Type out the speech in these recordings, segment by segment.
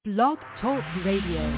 Blog Talk Radio.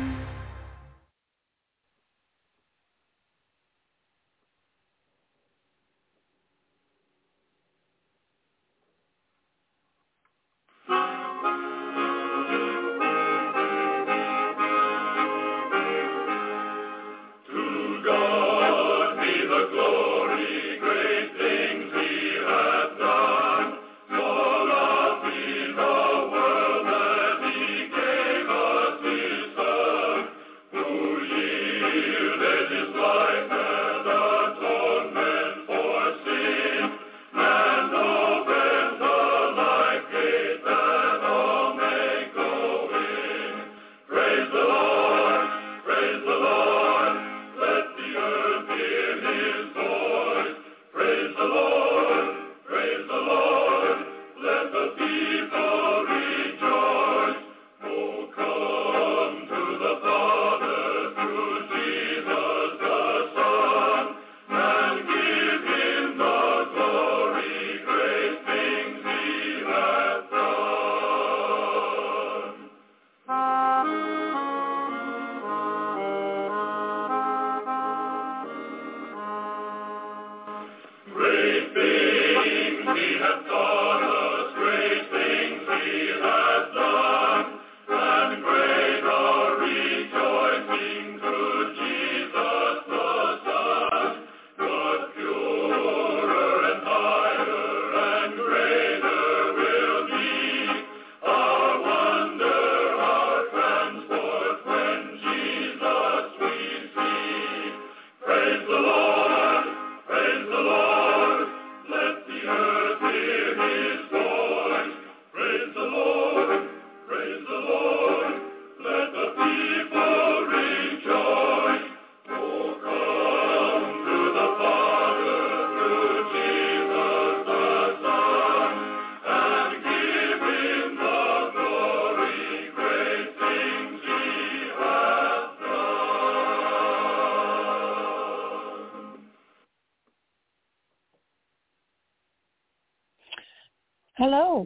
Hello.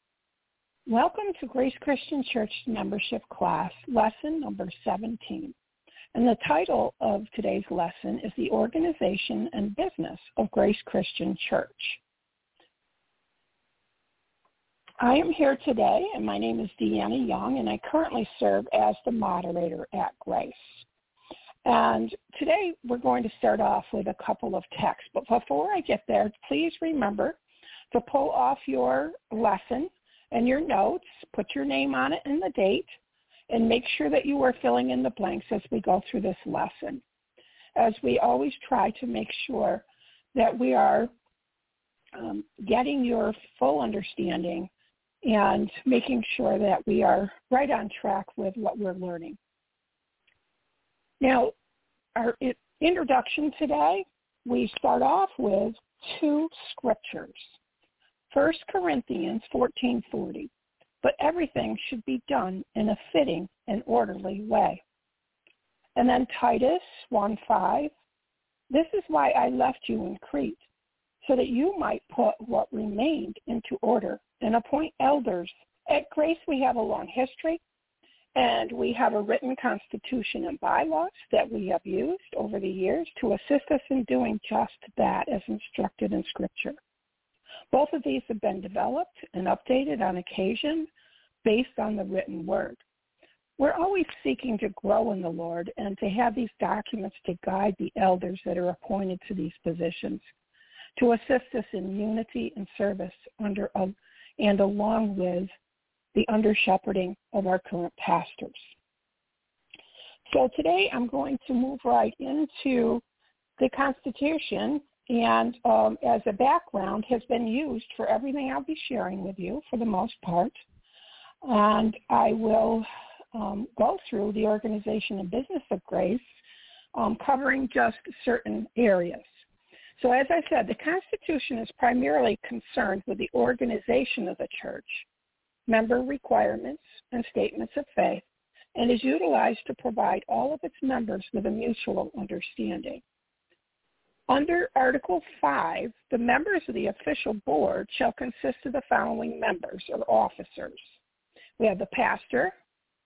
Welcome to Grace Christian Church membership class, lesson number 17. And the title of today's lesson is The Organization and Business of Grace Christian Church. I am here today, and my name is Deanna Young, and I currently serve as the moderator at Grace. And today we're going to start off with a couple of texts. But before I get there, please remember to pull off your lesson and your notes, put your name on it and the date, and make sure that you are filling in the blanks as we go through this lesson. As we always try to make sure that we are getting your full understanding and making sure that we are right on track with what we're learning. Now, our introduction today, we start off with two scriptures. 1 Corinthians 14:40, but everything should be done in a fitting and orderly way. And then Titus 1:5, this is why I left you in Crete, so that you might put what remained into order and appoint elders. At Grace, we have a long history, and we have a written constitution and bylaws that we have used over the years to assist us in doing just that as instructed in Scripture. Both of these have been developed and updated on occasion based on the written word. We're always seeking to grow in the Lord and to have these documents to guide the elders that are appointed to these positions, to assist us in unity and service and along with the under-shepherding of our current pastors. So today I'm going to move right into the Constitution, and as a background has been used for everything I'll be sharing with you for the most part. And I will go through the organization and business of Grace, covering just certain areas. So as I said, the Constitution is primarily concerned with the organization of the church, member requirements, and statements of faith, and is utilized to provide all of its members with a mutual understanding. Under Article 5, the members of the official board shall consist of the following members or officers. We have the pastor,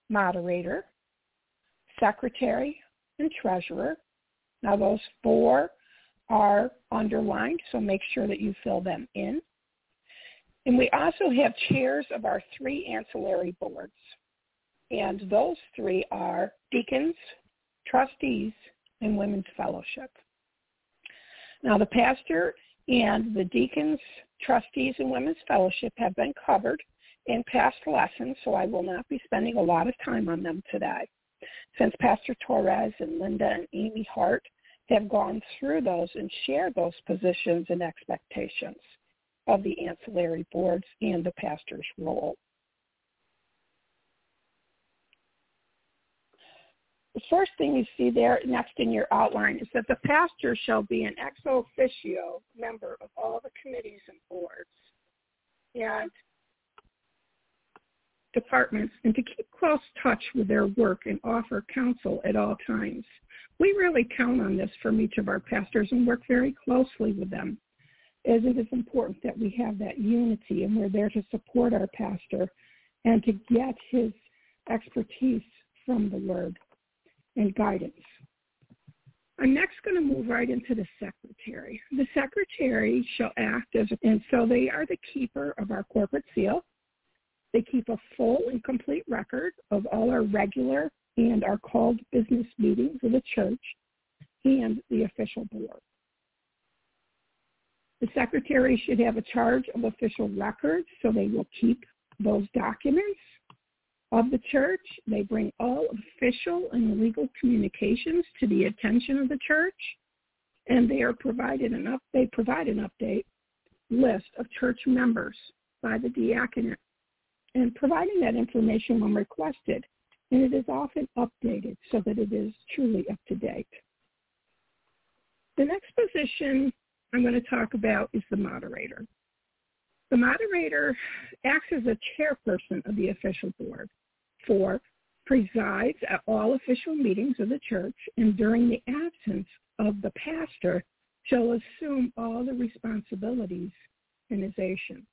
moderator, secretary, and treasurer. Now those 4 are underlined, so make sure that you fill them in. And we also have chairs of our 3 ancillary boards. And those 3 are deacons, trustees, and women's fellowship. Now the pastor and the deacons, trustees, and women's fellowship have been covered in past lessons, so I will not be spending a lot of time on them today, since Pastor Torres and Linda and Amy Hart have gone through those and shared those positions and expectations of the ancillary boards and the pastor's role. The first thing you see there next in your outline is that the pastor shall be an ex officio member of all the committees and boards and departments, and to keep close touch with their work and offer counsel at all times. We really count on this from each of our pastors and work very closely with them, as it is important that we have that unity, and we're there to support our pastor and to get his expertise from the Word and guidance. I'm next going to move right into the secretary. The secretary shall act as, and so they are the keeper of our corporate seal. They keep a full and complete record of all our regular and our called business meetings of the church and the official board. The secretary should have a charge of official records, so they will keep those documents of the church. They bring all official and legal communications to the attention of the church, and they provide an update list of church members by the diaconate, and providing that information when requested, and it is often updated so that it is truly up to date. The next position I'm going to talk about is the moderator. The moderator acts as a chairperson of the official board, presides at all official meetings of the church, and during the absence of the pastor, shall assume all the responsibilities in his organization.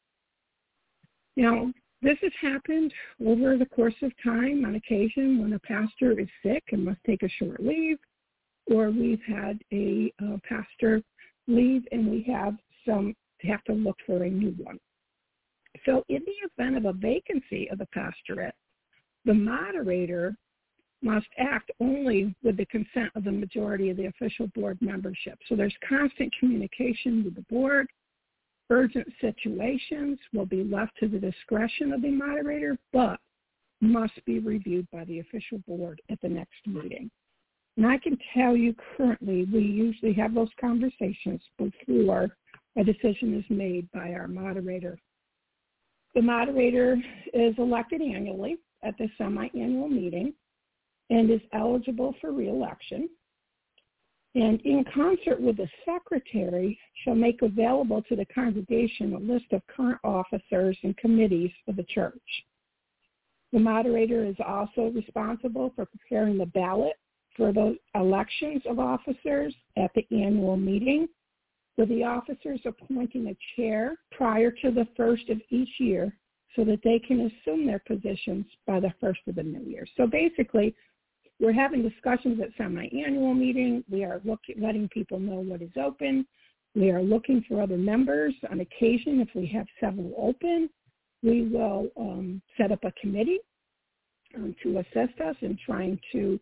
Now, this has happened over the course of time on occasion when a pastor is sick and must take a short leave, or we've had a pastor leave and we have to look for a new one. So in the event of a vacancy of the pastorate, the moderator must act only with the consent of the majority of the official board membership. So there's constant communication with the board. Urgent situations will be left to the discretion of the moderator, but must be reviewed by the official board at the next meeting. And I can tell you currently, we usually have those conversations before a decision is made by our moderator. The moderator is elected annually at the semi-annual meeting and is eligible for re-election. And in concert with the secretary, shall make available to the congregation a list of current officers and committees of the church. The moderator is also responsible for preparing the ballot for those elections of officers at the annual meeting, with the officers appointing a chair prior to the first of each year so that they can assume their positions by the first of the new year. So basically, we're having discussions at semi-annual meeting. We are letting people know what is open. We are looking for other members. On occasion, if we have several open, we will set up a committee to assist us in trying to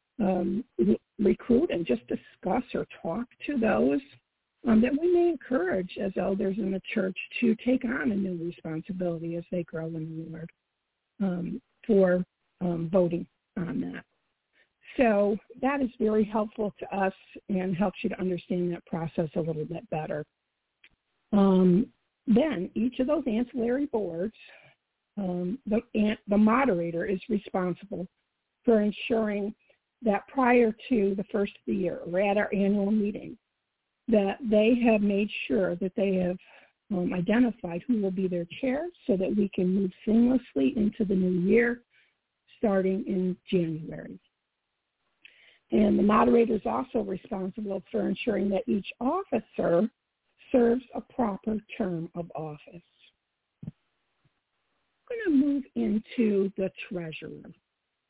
recruit and just discuss or talk to those that we may encourage as elders in the church to take on a new responsibility as they grow in the Lord for voting on that. So that is very helpful to us and helps you to understand that process a little bit better. Then each of those ancillary boards, the moderator is responsible for ensuring that prior to the first of the year or at our annual meeting, that they have made sure that they have identified who will be their chair so that we can move seamlessly into the new year starting in January. And the moderator is also responsible for ensuring that each officer serves a proper term of office. I'm going to move into the treasurer.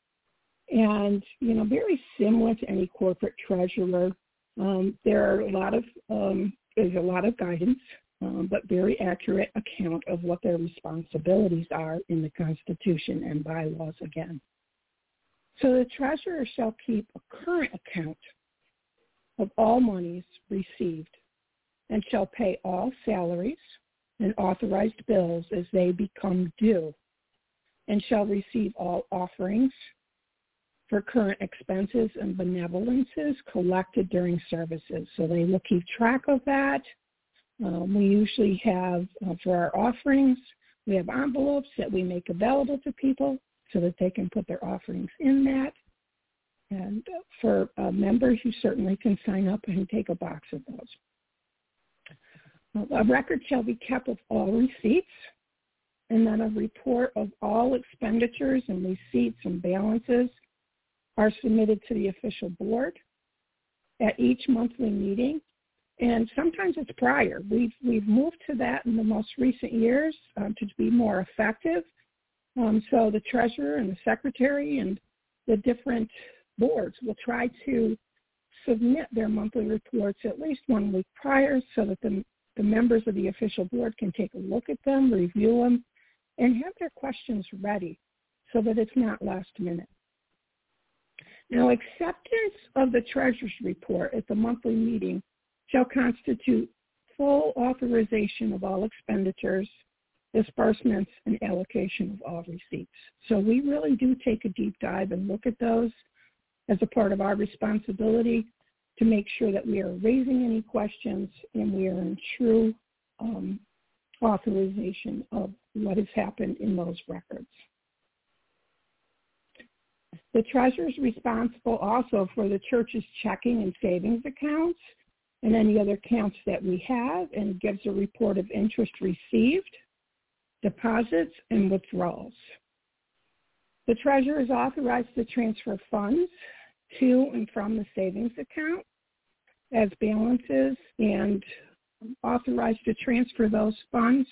And, very similar to any corporate treasurer, there are there's a lot of guidance, but very accurate account of what their responsibilities are in the Constitution and bylaws again. So the treasurer shall keep a current account of all monies received and shall pay all salaries and authorized bills as they become due, and shall receive all offerings for current expenses and benevolences collected during services. So they will keep track of that. We usually have, for our offerings, we have envelopes that we make available to people so that they can put their offerings in that. And for members, you certainly can sign up and take a box of those. A record shall be kept of all receipts, and then a report of all expenditures and receipts and balances are submitted to the official board at each monthly meeting. And sometimes it's prior. We've moved to that in the most recent years to be more effective. So the treasurer and the secretary and the different boards will try to submit their monthly reports at least 1 week prior so that the members of the official board can take a look at them, review them, and have their questions ready so that it's not last minute. Now, acceptance of the treasurer's report at the monthly meeting shall constitute full authorization of all expenditures, disbursements, and allocation of all receipts. So we really do take a deep dive and look at those as a part of our responsibility to make sure that we are raising any questions and we are in true authorization of what has happened in those records. The treasurer is responsible also for the church's checking and savings accounts and any other accounts that we have, and gives a report of interest received, deposits, and withdrawals. The treasurer is authorized to transfer funds to and from the savings account as balances, and authorized to transfer those funds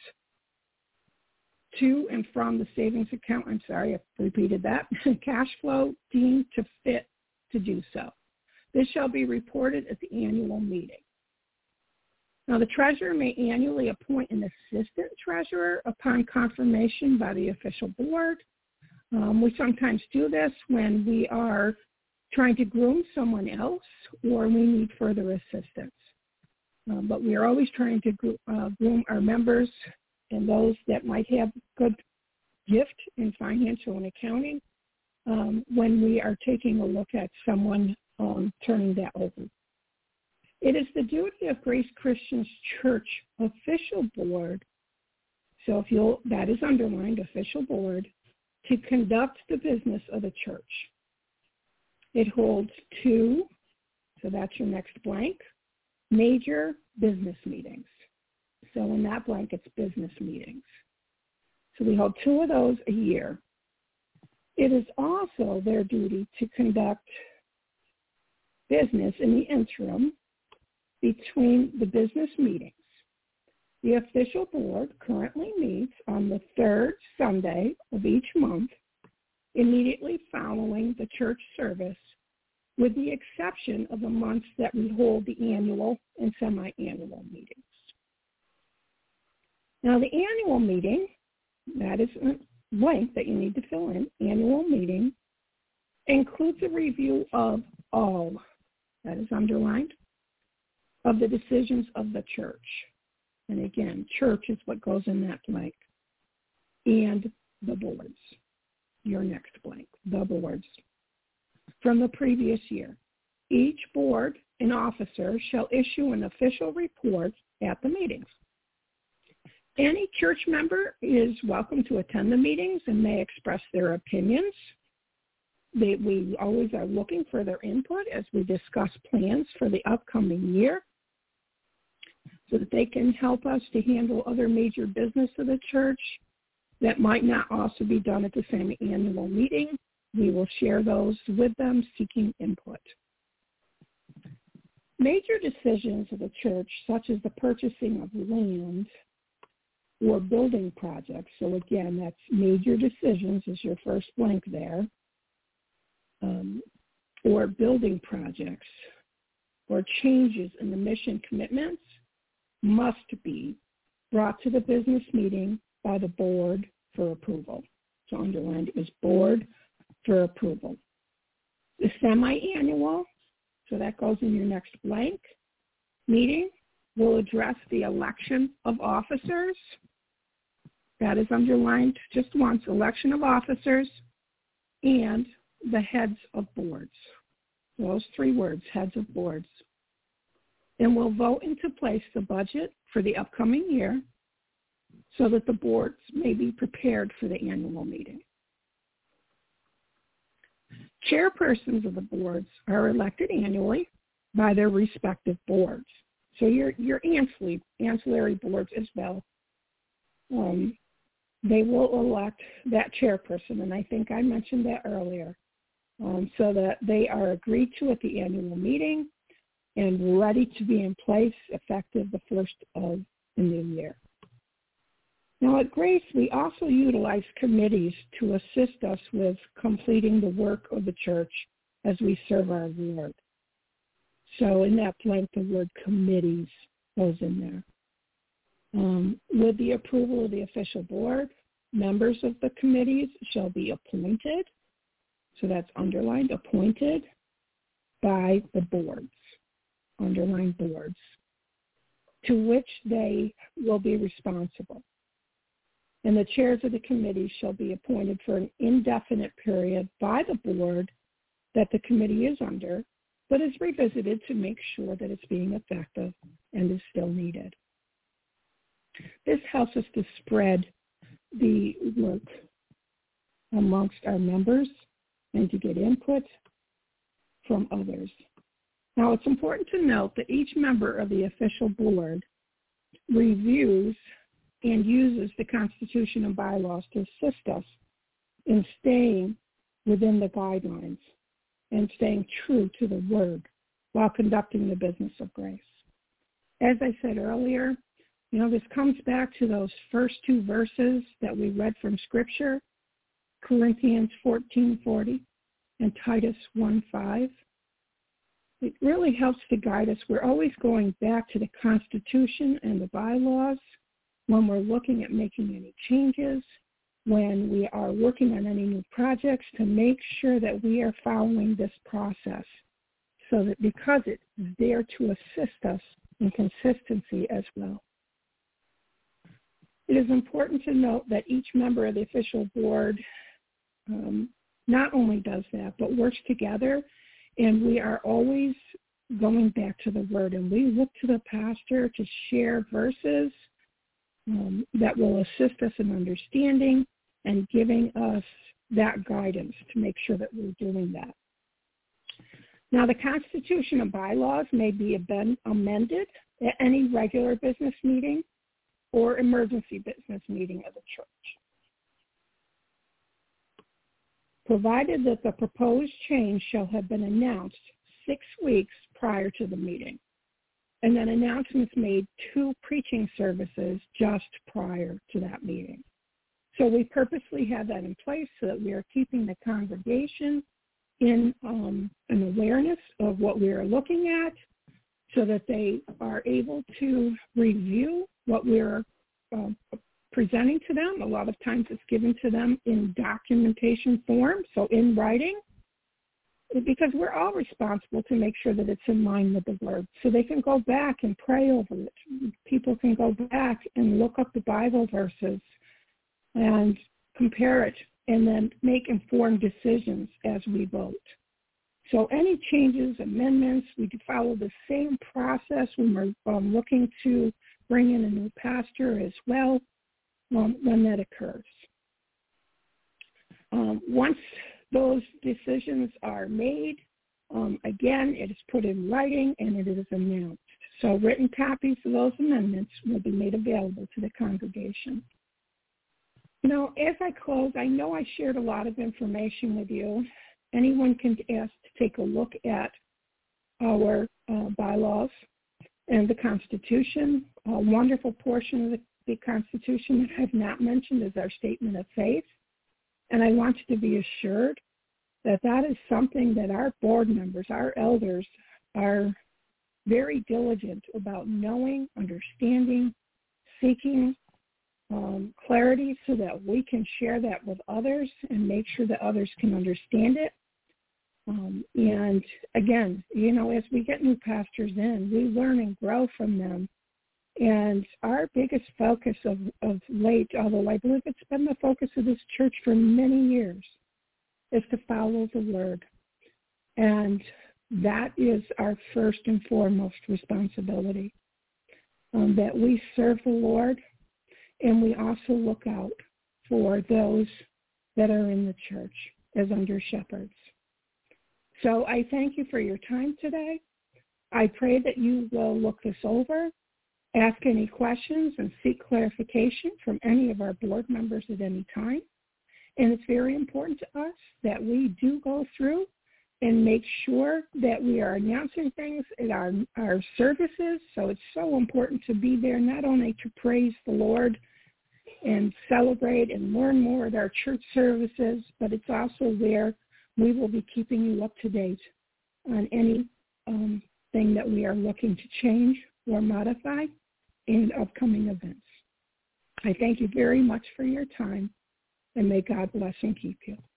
to and from the savings account. I'm sorry, I repeated that. Cash flow deemed to fit to do so. This shall be reported at the annual meeting. Now, the treasurer may annually appoint an assistant treasurer upon confirmation by the official board. We sometimes do this when we are trying to groom someone else or we need further assistance. But we are always trying to groom our members and those that might have good gift in financial and accounting when we are taking a look at someone turning that over. It is the duty of Grace Christian Church official board, so that is underlined, official board, to conduct the business of the church. It holds 2, so that's your next blank, major business meetings. So in that blank, it's business meetings. So we hold 2 of those a year. It is also their duty to conduct business in the interim between the business meetings. The official board currently meets on the 3rd Sunday of each month, immediately following the church service, with the exception of the months that we hold the annual and semi-annual meetings. Now, the annual meeting, that is a blank that you need to fill in, annual meeting, includes a review of all, that is underlined, of the decisions of the church. And again, church is what goes in that blank. And the boards, your next blank, the boards, from the previous year. Each board and officer shall issue an official report at the meetings. Any church member is welcome to attend the meetings and may express their opinions. We always are looking for their input as we discuss plans for the upcoming year so that they can help us to handle other major business of the church that might not also be done at the same annual meeting. We will share those with them seeking input. Major decisions of the church, such as the purchasing of land or building projects, so again, that's major decisions is your first blank there, or building projects or changes in the mission commitments must be brought to the business meeting by the board for approval. So underlined is board for approval. The semi-annual, so that goes in your next blank, meeting will address the election of officers. That is underlined just once, election of officers and the heads of boards. Those three words, heads of boards. And we'll vote into place the budget for the upcoming year so that the boards may be prepared for the annual meeting. Chairpersons of the boards are elected annually by their respective boards. So your ancillary boards as well, they will elect that chairperson, and I think I mentioned that earlier, so that they are agreed to at the annual meeting and ready to be in place effective the first of the new year. Now at Grace, we also utilize committees to assist us with completing the work of the church as we serve our Lord. So in that blank, the word committees goes in there. With the approval of the official board, members of the committees shall be appointed. So that's underlined, appointed by the boards, underlined boards, to which they will be responsible. And the chairs of the committee shall be appointed for an indefinite period by the board that the committee is under, but is revisited to make sure that it's being effective and is still needed. This helps us to spread the work amongst our members and to get input from others. Now, it's important to note that each member of the official board reviews and uses the Constitution and bylaws to assist us in staying within the guidelines and staying true to the word while conducting the business of grace. As I said earlier, this comes back to those first two verses that we read from Scripture, Corinthians 14:40 and Titus 1:5. It really helps to guide us. We're always going back to the Constitution and the bylaws when we're looking at making any changes, when we are working on any new projects, to make sure that we are following this process, so that because it's there to assist us in consistency as well. It is important to note that each member of the official board not only does that, but works together, and we are always going back to the Word, and we look to the pastor to share verses that will assist us in understanding and giving us that guidance to make sure that we're doing that. Now, the Constitution and bylaws may be amended at any regular business meeting or emergency business meeting of the church, provided that the proposed change shall have been announced 6 weeks prior to the meeting, and then announcements made 2 preaching services just prior to that meeting. So we purposely have that in place so that we are keeping the congregation in an awareness of what we are looking at, so that they are able to review what we're presenting to them. A lot of times it's given to them in documentation form, so in writing, because we're all responsible to make sure that it's in line with the Word. So they can go back and pray over it. People can go back and look up the Bible verses and compare it, and then make informed decisions as we vote. So any changes, amendments, we do follow the same process when we're looking to bring in a new pastor as well when that occurs. Once those decisions are made, again, it is put in writing and it is announced. So written copies of those amendments will be made available to the congregation. As I close, I know I shared a lot of information with you. Anyone can ask to take a look at our bylaws and the Constitution. A wonderful portion of the Constitution that I have not mentioned is our statement of faith. And I want you to be assured that is something that our board members, our elders, are very diligent about knowing, understanding, seeking clarity so that we can share that with others and make sure that others can understand it. And again, as we get new pastors in, we learn and grow from them. And our biggest focus of late, although I believe it's been the focus of this church for many years, is to follow the Word. And that is our first and foremost responsibility, that we serve the Lord, and we also look out for those that are in the church as under shepherds. So I thank you for your time today. I pray that you will look this over, ask any questions, and seek clarification from any of our board members at any time. And it's very important to us that we do go through and make sure that we are announcing things at our services. So it's so important to be there, not only to praise the Lord and celebrate and learn more at our church services, but it's also where we will be keeping you up to date on any thing that we are looking to change or modify in upcoming events. I thank you very much for your time, and may God bless and keep you.